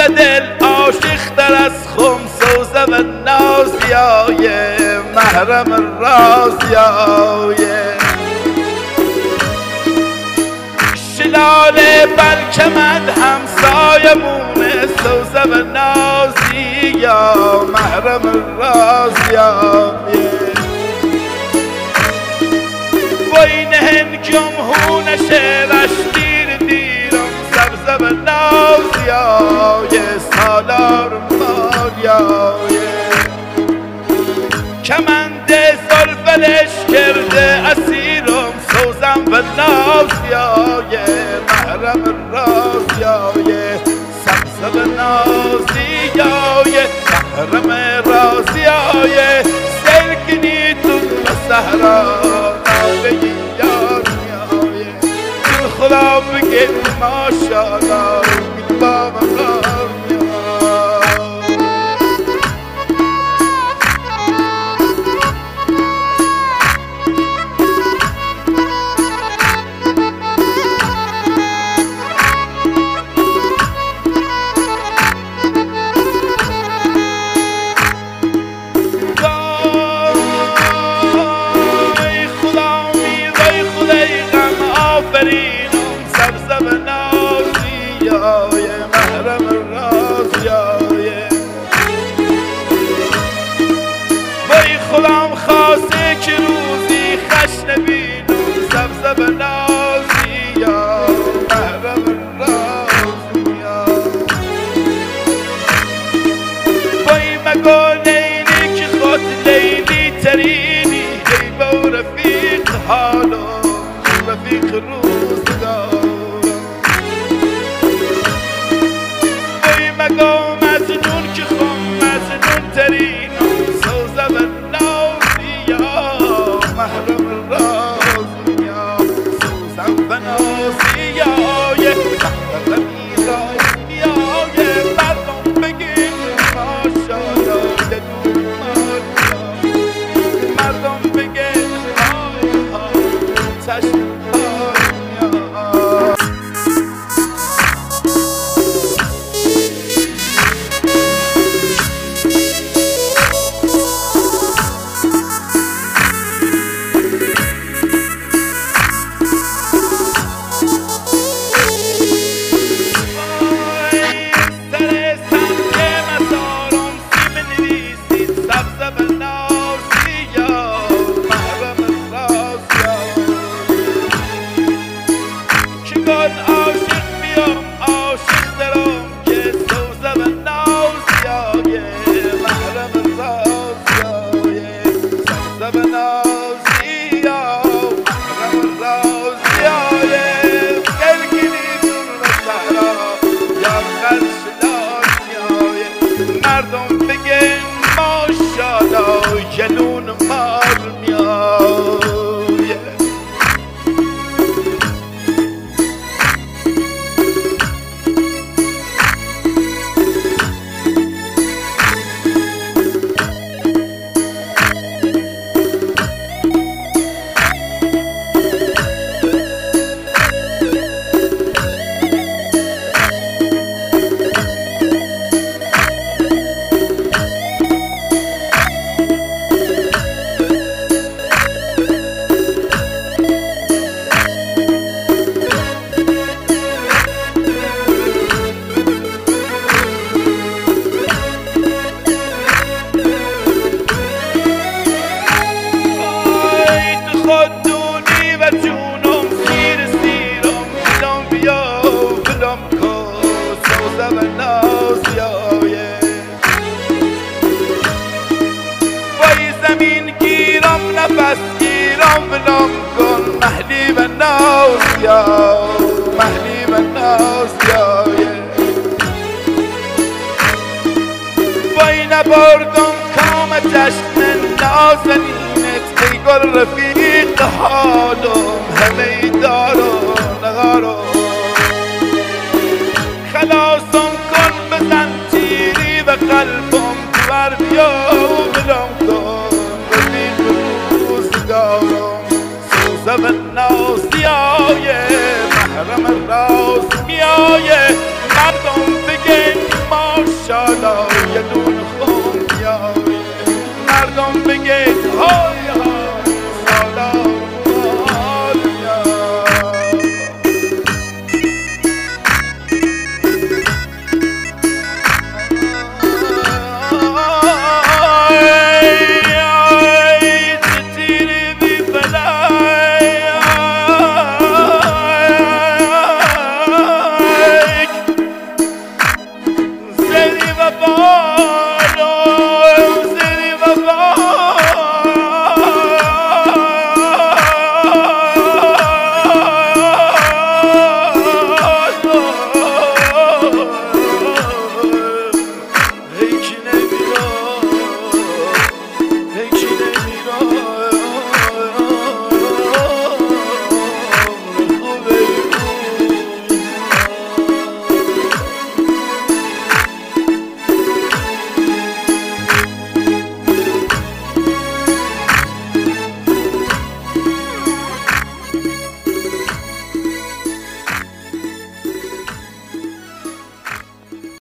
دل عاشق‌تر از خمس و زب نازیای محرم رازیای شلاله بلکمند همسایمون سوزب نازی یا محرم رازیای وای نهن جمهون شعرش دیر دیرم سبزب نازیای سالار مالیای کمند زلفلش کرده اسیرم سوزم و نازیای محرم رازیای سبزب نازیای محرم رازیای سلکنی تو صحرا ناوهی یار میای دل خدا بگه ماشاءالله با مقام خودم خواسته که روزی خش نبینم سبزب نازی یا محرم رازیا وای مگو لیلی که خود لیلی ترینی ای با رفیق حالم رفیق روزگارم وای مگو مجنون که خود مجنون ترینم سوزب محرم رازیا سوزم و نازیای محرمی رازیای مردم بگین ماشاءالله دلون مردم بگین چشم مردم بگن ماشاءالله جنون مار میاد نفس گیرم ولم کن محلی و ناز یا محلی و ناز یا وای نبردم کام جشن نازنینت ای گل رفیق حالم همه دارم نگارم خلاصم کن بزن تیری و قلبم بر بیا ولم کن